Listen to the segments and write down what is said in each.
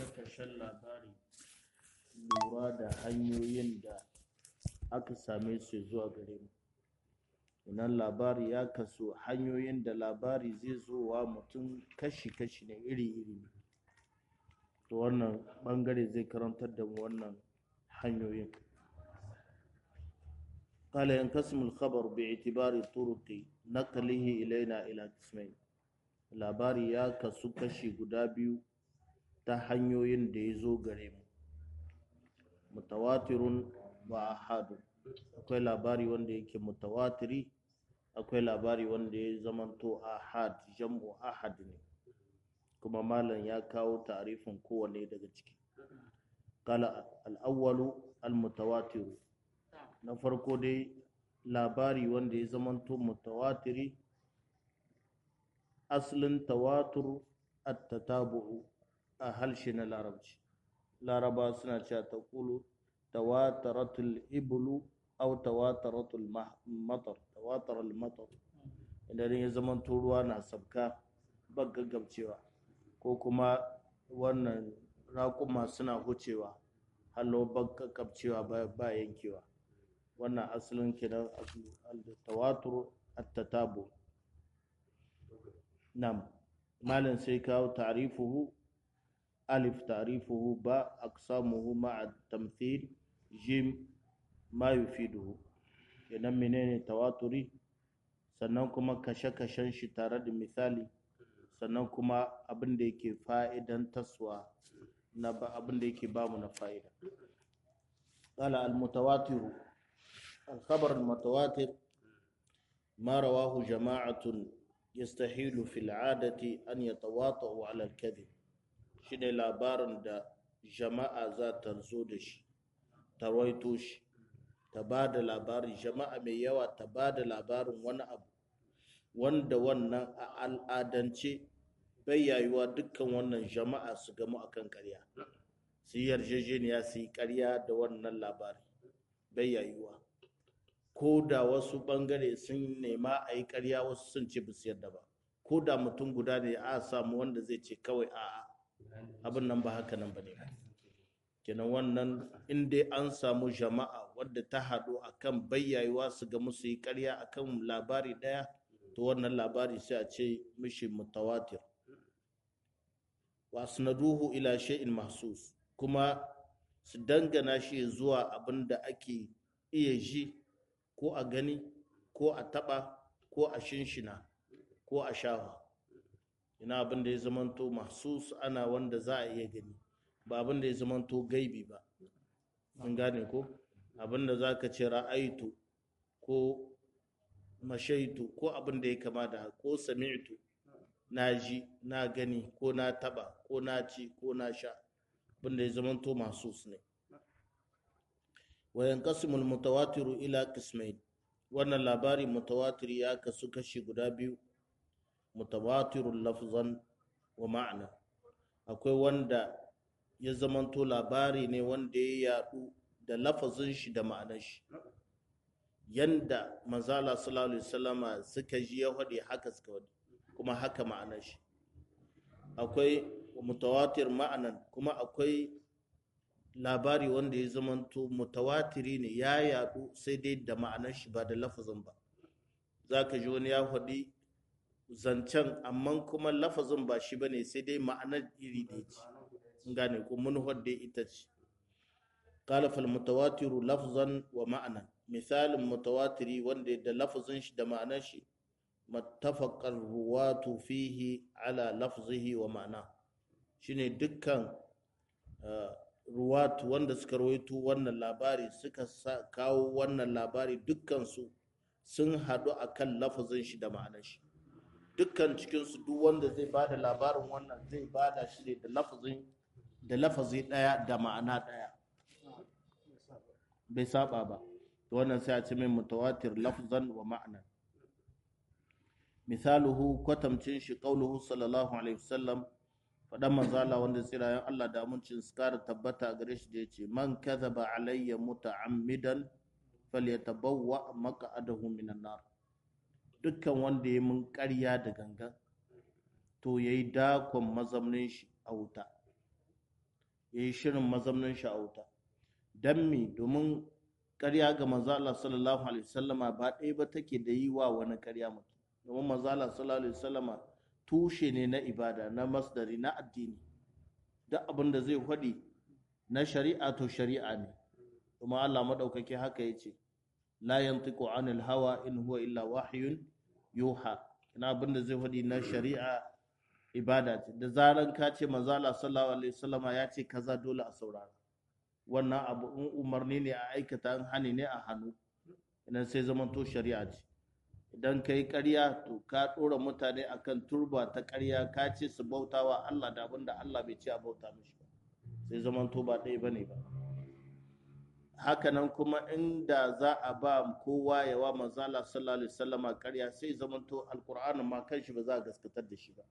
kashe-kashen labari lura da hanyoyin da aka same su zuwa gare mu. Idan labari ya kasu hanyoyin da labari zai zo wa mutum kashi-kashi ne iri-iri ne. To wannan bangare zai karantar da mu wannan hanyoyin. قال ينقسم الخبر باعتبار طرق نقله إلينا إلى قسمين. labari ya kasu kashi guda biyu ta hanyoyin da ya zo gare mu. Mutawatirun wa ahadun. Akwai labari wanda yake mutawatiri, akwai labari wanda ya zamanto ahad, jam'u ahad ne. Kuma malam ya kawo ta'arifin kowanne daga ciki. Qala al-awwalu al-mutawatiru. Na farko dai labari wanda ya zamanto mutawatiri, asalin tawatur at-tatabu'u a harshe na larabci. Laraba suna cewa taqulu tawataratul iblu aw tawataratul matar, tawataral matar. Idan ya zamanto ruwa na sabka ba gaggabcewa, ko kuma wannan raƙuma suna hucewa hallo ba gaggabcewa ba yankewa. Wannan asalin kenan tawatur at-tatabu. Nam malam sai kawo ta'rifuhu alif ta'rifuhu ba aqsamuhu ma'a tamthil jim ma yufiduhu. Idan menene tawaturi, sannan kuma kashe-kashen shi tare da misali, sannan kuma abin da yake fa'idan taswa na abin da yake bamu na fa'ida. Qala al-mutawatiru الخبر المتواتر ما رواه جماعة يستحيل في العادة أن يتواطؤوا على الكذب. شنو labarin da jama'a za ta zo da shi, ta rawaito shi, ta ba da labarin jama'a mai yawa, ta ba da labarin wani abu wanda wannan a al'adance bai yayuwa dukkan wannan jama'a su gamu akan ƙarya, su yi yarjejeniya su yi ƙarya da wannan labari, bai yayuwa. Ko da wasu bangare sun nema a yi ƙarya, wasu sun ce ba su yarda ba. Ko da mutum guda ne a samu wanda zai ce kawai a'a abin nan ba haka nan ba ne. Kenan wannan in dai an samu jama'a wadda ta haɗu akan bayyayuwa su ga musu yi ƙarya akan labari ɗaya, to wannan labari sai a ce mishi mutawatir. Wa asnaduhu ila shay'in mahsus, kuma su dangana shi zuwa abin da ake iya ji ko a gani ko a taɓa ko a shinshina ko a shawa. Ina abin da ya zamanto mahsus ana wanda za a iya gani, ba abin da ya zamanto gaibi ba. Mun gane ko abin da za ka ce ra'aitu ko mashaitu ko abin da ya kama da, ko sami'tu na ji na gani ko na taɓa ko na ci ko na sha, abin da ya zamanto mahsus ne. Wa yanqasimu al-mutawatiru ila qismayn. Wannan labari mutawatir ya kasu kashi guda biyu, mutawatirul lafzan wa ma'na. Akwai wanda ya zamanto labari ne wanda ya yadu da lafazin shi da ma'anar shi, yanda manzala sallallahu alaihi wasallama suka ji ya faɗi haka suka faɗi, kuma haka ma'anar shi. Akwai mutawatir ma'anan, kuma akwai labari wanda ya zamanto mutawatiri ne ya yadu sai dai da ma'anar shi ba da lafazin ba. Za ka ji wani ya faɗi zancen amma kuma lafazin ba shi bane, sai dai ma'anar iri ɗaya ce. Gane ko mun dai ita ce. Qala fal mutawatiru lafzan wa ma'anan. Misalin mutawatiri wanda da lafazin shi da ma'anar shi, mattafaqar ruwatu fihi ala lafzihi wa ma'ana. Shine dukkan ruwatu wanda suka rawaito wannan labari suka kawo wannan labari, dukkansu sun haɗu akan lafazin shi da ma'anar shi. Dukkan cikinsu duk wanda zai ba da labarin wannan zai ba da shi ne da lafazi ɗaya da ma'ana ɗaya, bai saba ba. Wannan sai a ce mai mutawatir lafzan wa ma'ana. Misaluhu kwatamcin shi qauluhu sallallahu alaihi wasallam, faɗan manzala wanda tsirayen Allah da amincin su kara tabbata a gare shi da ya ce, man kadhaba alayya muta'ammidan falyatabawwa maq'adahu minan nar. Dukkan wanda ya mun ƙarya da gangan, to yayi dakon mazaunin shi a wuta. ya yi shirin mazamnin shi a wuta. Don me? Domin ƙarya ga manzo Allah sallallahu alaihi wasallama ba ɗaya ba take da yi wa wani ƙarya mutum. Domin manzo Allah sallallahu alaihi wasallama tushe ne na ibada, na masdari, na addini. Duk abin da zai faɗi na shari'a to shari'a ne. Kuma Allah madaukake haka yace la yantiqu anil hawa in huwa illa wahyun yuha. Ina abin da zai faɗi na shari'a ibada ce. Da zaran ka ce manzo Allah sallallahu alaihi wasallama ya ce kaza, dole a saurara. Wannan abu in umarni ne a aikata, in hani ne a hannu, idan sai zaman to shari'a ce. Idan ka yi ƙarya to ka ɗora mutane akan turba ta ƙarya, ka ce su bauta wa Allah da abin da Allah bai ce a bauta mishi ba, sai zaman to ba ɗaya bane ba. Hakanan kuma inda za a ba kowa yawa manzo Allah sallallahu alaihi wasallama ƙarya, sai zaman to alqur'anin ma kanshi ba za a gaskatar da shi ba.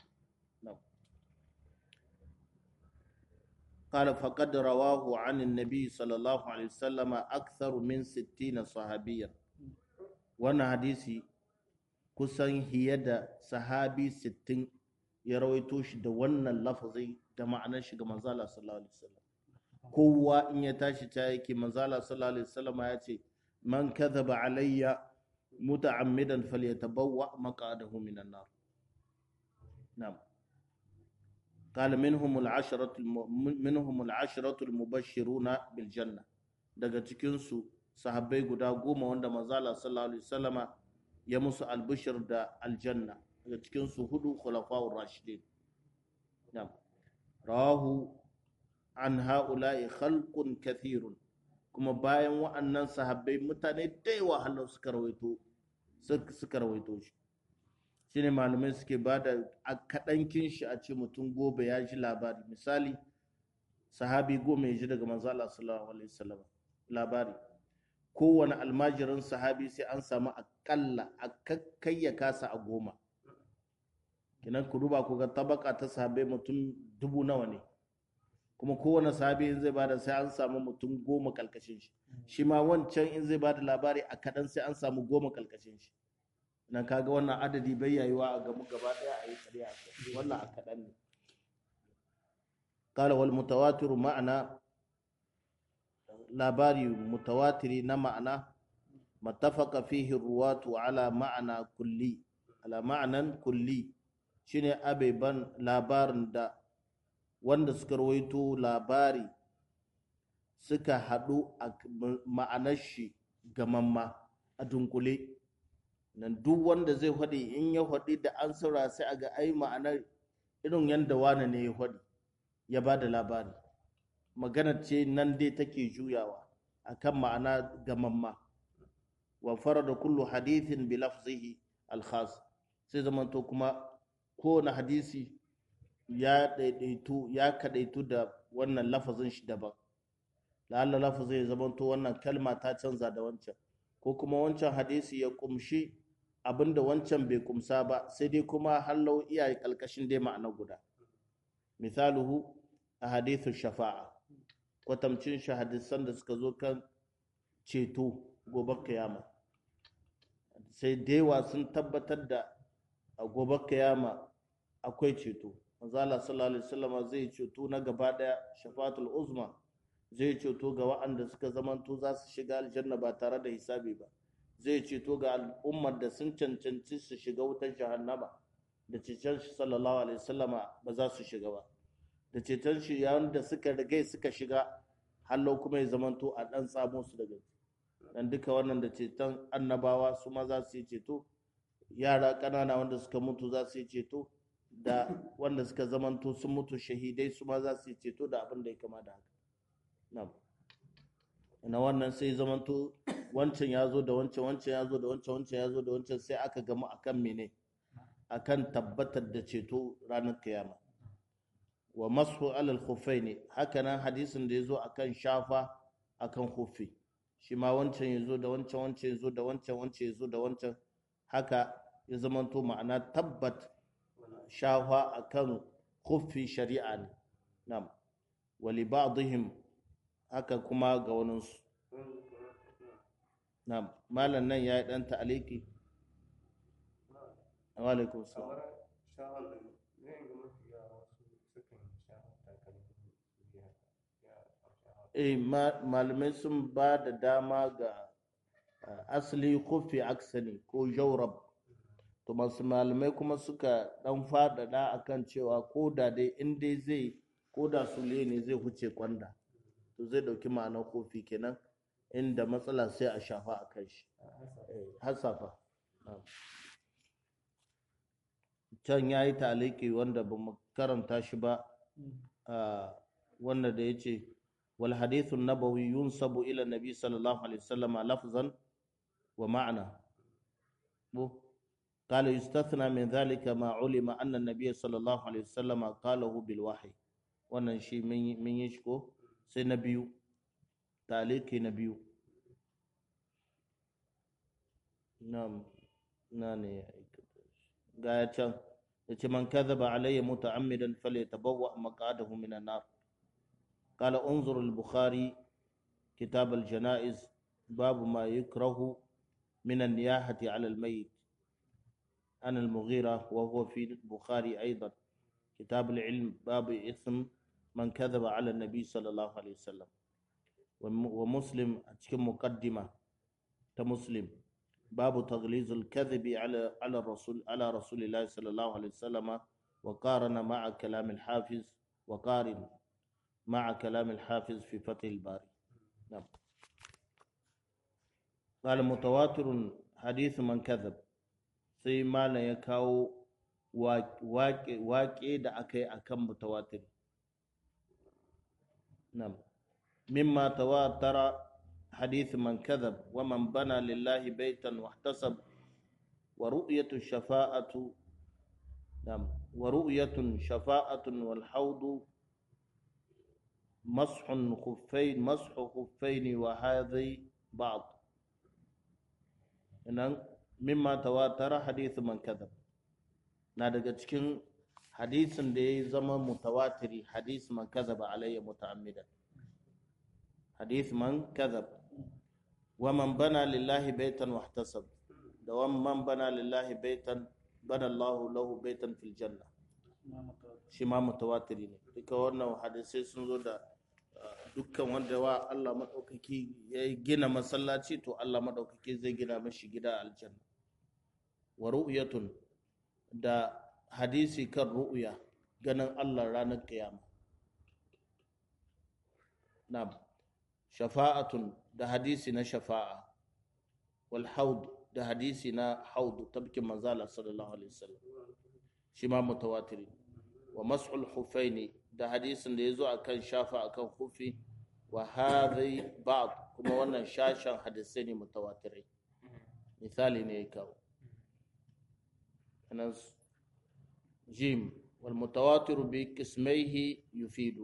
قال فقد رواه عن النبي صلى الله عليه وسلم أكثر من 60 صحابيا. وانا حديثي kusan hiye da sahabi 60 ya rawaito shi da wannan lafazin da ma'anar shi ga manzala sallallahu alaihi wasallam. Kowa in ya tashi ta yake manzala sallallahu alaihi wasallam ya ce man kadhaba alayya muta'ammidan falyatabawwa maq'adahu minan nar. Na'am. قال منهم العشرة المبشرون بالجنة. daga cikin su sahabbai guda 10 wanda manzo Allah sallallahu alaihi wasallama ya musu albishir da aljanna. Daga cikin su 4 khulafa'ur rashidin. Na'am. Rawahu an haula'i khalqun kathirun. Kuma bayan wa'annan sahabbai mutane da yawa halau suka rawaito shi. Shine malamai suke ba da kaɗankin shi a ce mutum gobe ya ji labari. Misali, sahabi 10 ya ji daga manzo Allah sallallahu alaihi wasallam labari. Kowane almajirin sahabi sai an samu akalla a kai ya kasa a 10. Kinan ku duba ku ga tabaka ta sahabai mutum 1000 nawa ne. Kuma kowane sahabi in zai bada sai an samu mutum 10 kalkashin shi. Shi ma wancan in zai bada labari a kaɗan sai an samu 10 kalkashin shi. Nan kaga wannan adadi bai yayuwa a gamu gaba daya a yi ƙarya a kai, wannan a kaɗan ne. Qala wal mutawatiru ma'ana, labari mutawatiri na ma'ana mattafaqa fihi ruwatu ala ma'ana kulli, ala ma'anan kulli, shine abeban labarin da wanda suka rawaito labari suka haɗu a ma'anar shi gamamma a dunkule. Nan duk wanda zai faɗi in ya faɗi da an saura sai a ga ai ma'anar irin yadda wane ne ya faɗi ya ba da labari. Maganar ce nan dai take juyawa akan ma'ana gamamma. Wa farada kullu hadithin bi lafzihi al-khas. Sai zamanto kuma kowane hadisi ya kadaitu da wannan lafazin shi daban. La'alla lafazin ya zamanto wannan kalma ta canza da wancan, ko kuma wancan hadisi ya kumshi abinda wancan bai kumsa ba, sai dai kuma hallau iyaye kalkashin dai ma'ana guda. Misaluhu a hadithu shafa'a, kwatamcin shi hadisan da suka zo kan ceto gobe kiyama. Sai dewa sun tabbatar da a gobe kiyama akwai ceto. Manzo Allah sallallahu alaihi wasallam zai ceto na gaba daya, shafa'atul uzma, zai ceto ga waɗanda suka zamanto za su shiga aljanna ba tare da hisabi ba. Zai ceto ga al'ummar da sun cancanci su shiga wutar jahannama, da ceton shi sallallahu alaihi wasallama ba za su shiga ba. Da ceton shi yayin da suka rigai suka shiga, hallau kuma ya zamanto a ɗan tsamo su daga. Dan duka wannan da ceton annabawa su ma za su yi ceto, yara ƙanana wanda suka mutu za su yi ceto, da wanda suka zamanto sun mutu shahidai su ma za su yi ceto, da abin da ya kama da haka. Na'am. Na wannan sai zamanto wancan ya zo da wancan, wancan ya zo da wancan, wancan ya zo da wancan, sai aka gamu akan mene? Akan tabbatar da ceto ranar kiyama. Wa masu alal khuffaini, haka nan hadisin da ya zo akan shafa akan khuffi, shi ma wancan ya zo da wancan, wancan ya zo da wancan, wancan ya zo da wancan, haka ya zamanto ma'ana tabbat shafa akan khuffi shari'a ne. Na'am. Wa li ba'dihim, haka kuma ga waninsu. Na'am. Malam nan ya yi ɗan ta'aliki. Wa alaikum salam. malamai sun ba da dama ga asali kofi aksani ko jaurab, to masu malamai kuma suka dan fadada akan cewa ko da dai in dai zai ko da sule ne zai huce kwanda to zai dauki ma'anar kofi kenan, inda matsala sai a shafa a kan shi hasafa. Can ya yi taliki wanda ba mu karanta shi ba, wanda da ya ce wal hadithun nabawi yunsabu ila nabi sallallahu alaihi wasallam lafzan wa ma'ana. قال يستثنى من ذلك ما علم أن النبي صلى الله عليه وسلم قاله بالوحي. wannan shi mun yi shi ko sai na biyu taliki na biyu na ne ga ya can ya ce man kadhaba alayya muta'ammidan falyatabawwa maq'adahu minan nar. قال انظر البخاري كتاب الجنائز باب ما يكره من النياحة على الميت عن المغيرة، وهو في البخاري أيضا كتاب العلم باب إثم من كذب على النبي صلى الله عليه وسلم. ومسلم أتكلم مقدمة كمسلم باب تغليظ الكذب على رسول الله صلى الله عليه وسلم، وقارن مع كلام الحافظ في فتح الباري. نعم. قال متواتر حديث من كذب، sai malam ya kawo waƙe da aka yi a kan mutawatir. mimma tawatara hadith man kadhab wa man bana lillahi baitan wahtasab wa ru'yatu shafa'atu wal hawdu mashu khuffain wa hadhi ba'd. mimma tawatara hadithu man kadhab na daga cikin hadisin da ya zama mutawatiri hadith man kadhaba alayya muta'ammidan, hadith man kadhab wa man bana lillahi baitan wahtasab da wa man bana lillahi baitan bana Allahu lahu baitan fil janna, shi ma mutawatiri ne. duka wannan hadisai sun zo da dukkan wanda wa Allah madaukaki ya gina masallaci to Allah madaukaki zai gina mashi gida aljanna. wa ru'yatun da hadisi kan ru'ya ganin Allah ranar kiyama. na'am. shafa'atun da hadisi na shafa'a, wal haud da hadisi na haud tabkin manzala sallallahu alaihi wasallam, shi ma mutawatiri. wa mas'ul hufaini da hadisin da yazo akan shafa akan hufi, wa hadhi ba'd kuma wannan shashan hadisai ne mutawatirai. misali ne ya kawo anan jim wal mutawatiru bi qismaihi yufidu.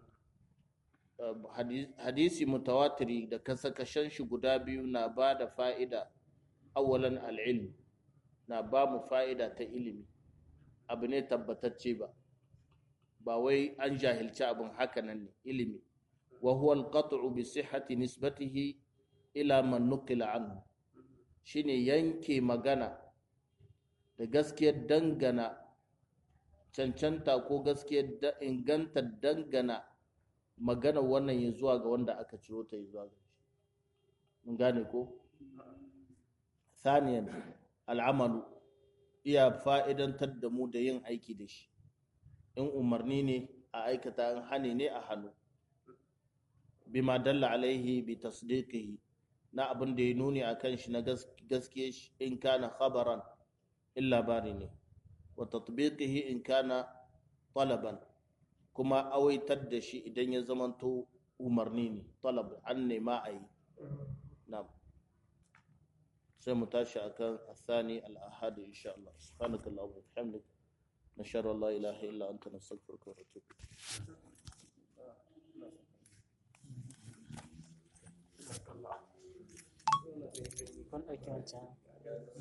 hadisi mutawatiri da kasakashen shi guda biyu na ba da fa'ida. awalan al'ilm na ba mu fa'ida ta ilimi, abu ne tabbatacce ba wai an jahilci abin haka nan ne, ilimi. wa huwa al-qat'u bi sihhati nisbatihi ila man nuqila anhu, shine yanke magana da gaskiyar dangana cancanta ko gaskiyar inganta dangana magana wannan ya zuwa ga wanda aka ciro ta zuwa ga shi. mun gane ko? Saniyan al'amalu, iya fa'idantar da mu da yin aiki da shi. in umarni ne a aikata, in hani ne a hannu. bima dalla alaihi bi tasdiqihi, na abin da ya nuni a kan shi na gaskiya shi, in kana khabaran in labari ne. wa tatbiqihi in kana talaban, kuma awaitar da shi idan ya zamanto umarni ne, talab an nema a yi. na'am. sai mu tashi akan athani al-ahad insha Allah. subhanakallahumma wa bihamdika nashhadu an la ilaha illa anta nastaghfiruka wa natubu kun ɗauki wancan